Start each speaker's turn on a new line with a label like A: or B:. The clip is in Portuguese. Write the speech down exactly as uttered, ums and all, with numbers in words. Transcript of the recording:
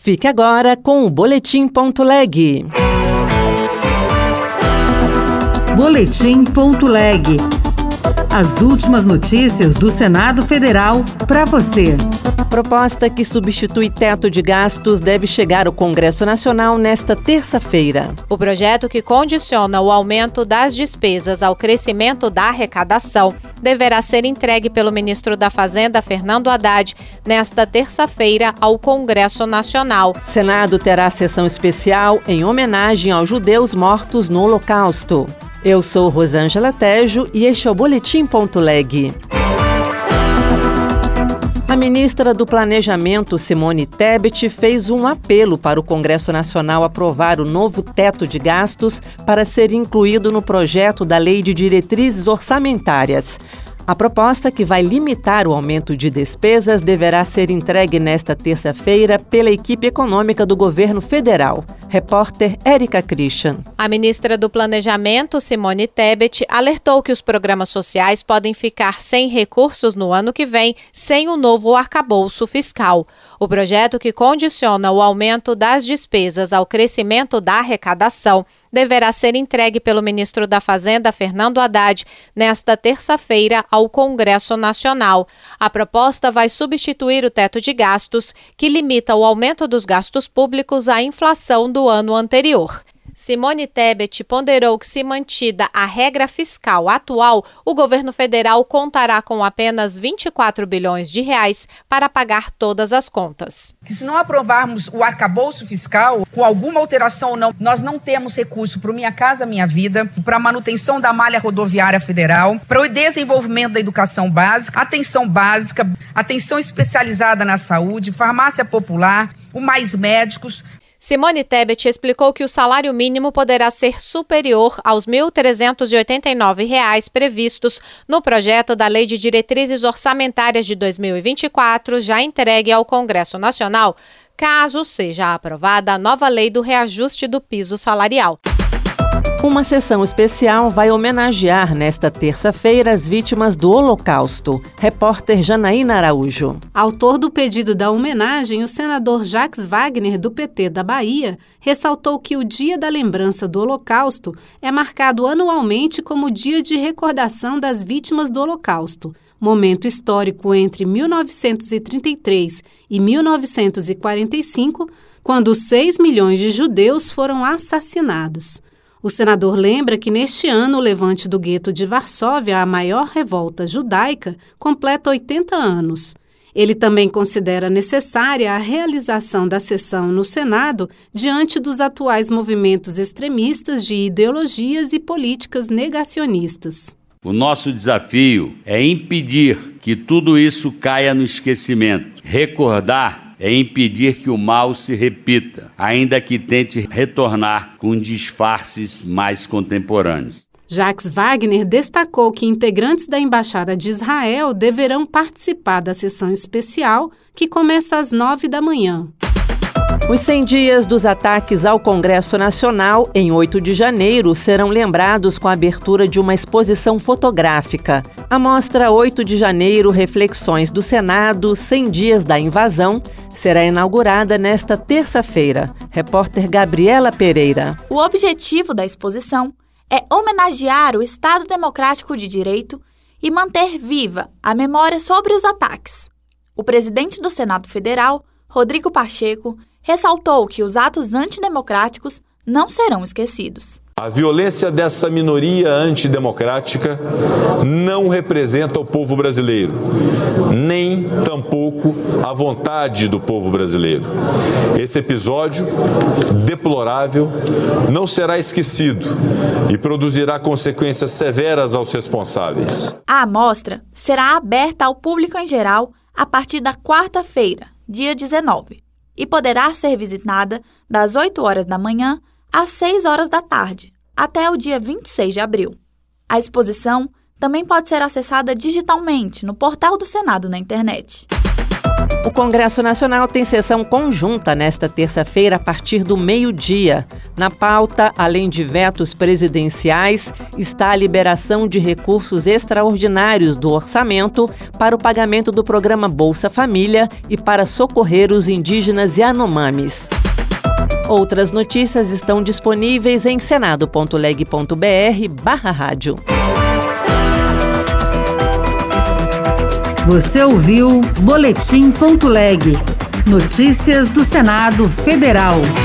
A: Fique agora com o Boletim Ponto Leg.
B: Boletim Ponto Leg. As últimas notícias do Senado Federal para você.
A: Proposta que substitui teto de gastos deve chegar ao Congresso Nacional nesta terça-feira.
C: O projeto que condiciona o aumento das despesas ao crescimento da arrecadação deverá ser entregue pelo ministro da Fazenda, Fernando Haddad, nesta terça-feira ao Congresso Nacional.
A: Senado terá sessão especial em homenagem aos judeus mortos no Holocausto. Eu sou Rosângela Tejo e este é o Boletim Ponto Leg. A ministra do Planejamento, Simone Tebet, fez um apelo para o Congresso Nacional aprovar o novo teto de gastos para ser incluído no projeto da Lei de Diretrizes Orçamentárias. A proposta, que vai limitar o aumento de despesas, deverá ser entregue nesta terça-feira pela equipe econômica do governo federal. Repórter Érica Christian.
C: A ministra do Planejamento, Simone Tebet, alertou que os programas sociais podem ficar sem recursos no ano que vem, sem o novo arcabouço fiscal. O projeto, que condiciona o aumento das despesas ao crescimento da arrecadação, deverá ser entregue pelo ministro da Fazenda, Fernando Haddad, nesta terça-feira ao Congresso Nacional. A proposta vai substituir o teto de gastos, que limita o aumento dos gastos públicos à inflação do ano anterior. Simone Tebet ponderou que, se mantida a regra fiscal atual, o governo federal contará com apenas vinte e quatro bilhões de reais para pagar todas as contas.
D: Que se não aprovarmos o arcabouço fiscal, com alguma alteração ou não, nós não temos recurso para o Minha Casa Minha Vida, para a manutenção da malha rodoviária federal, para o desenvolvimento da educação básica, atenção básica, atenção especializada na saúde, farmácia popular, o Mais Médicos.
C: Simone Tebet explicou que o salário mínimo poderá ser superior aos mil trezentos e oitenta e nove reais previstos no projeto da Lei de Diretrizes Orçamentárias de dois mil e vinte e quatro, já entregue ao Congresso Nacional, caso seja aprovada a nova lei do reajuste do piso salarial.
A: Uma sessão especial vai homenagear nesta terça-feira as vítimas do Holocausto. Repórter Janaína Araújo.
E: Autor do pedido da homenagem, o senador Jacques Wagner, do P T da Bahia, ressaltou que o Dia da Lembrança do Holocausto é marcado anualmente como Dia de Recordação das Vítimas do Holocausto, momento histórico entre mil novecentos e trinta e três e mil novecentos e quarenta e cinco, quando seis milhões de judeus foram assassinados. O senador lembra que neste ano o levante do gueto de Varsóvia, a maior revolta judaica, completa oitenta anos. Ele também considera necessária a realização da sessão no Senado diante dos atuais movimentos extremistas de ideologias e políticas negacionistas.
F: O nosso desafio é impedir que tudo isso caia no esquecimento. Recordar é impedir que o mal se repita, ainda que tente retornar com disfarces mais contemporâneos.
E: Jacques Wagner destacou que integrantes da Embaixada de Israel deverão participar da sessão especial, que começa às nove da manhã.
A: Os cem dias dos ataques ao Congresso Nacional, em oito de janeiro, serão lembrados com a abertura de uma exposição fotográfica. A mostra oito de janeiro, Reflexões do Senado, cem dias da invasão, será inaugurada nesta terça-feira. Repórter Gabriela Pereira.
G: O objetivo da exposição é homenagear o Estado Democrático de Direito e manter viva a memória sobre os ataques. O presidente do Senado Federal, Rodrigo Pacheco, ressaltou que os atos antidemocráticos não serão esquecidos.
H: A violência dessa minoria antidemocrática não representa o povo brasileiro, nem tampouco a vontade do povo brasileiro. Esse episódio deplorável não será esquecido e produzirá consequências severas aos responsáveis.
G: A amostra será aberta ao público em geral a partir da quarta-feira, dia dezenove, e poderá ser visitada das oito horas da manhã às seis horas da tarde, até o dia vinte e seis de abril. A exposição também pode ser acessada digitalmente no portal do Senado na internet.
A: O Congresso Nacional tem sessão conjunta nesta terça-feira a partir do meio-dia. Na pauta, além de vetos presidenciais, está a liberação de recursos extraordinários do orçamento para o pagamento do programa Bolsa Família e para socorrer os indígenas Yanomamis. Outras notícias estão disponíveis em senado ponto leg ponto br barra rádio.
B: Você ouviu Boletim ponto leg. Notícias do Senado Federal.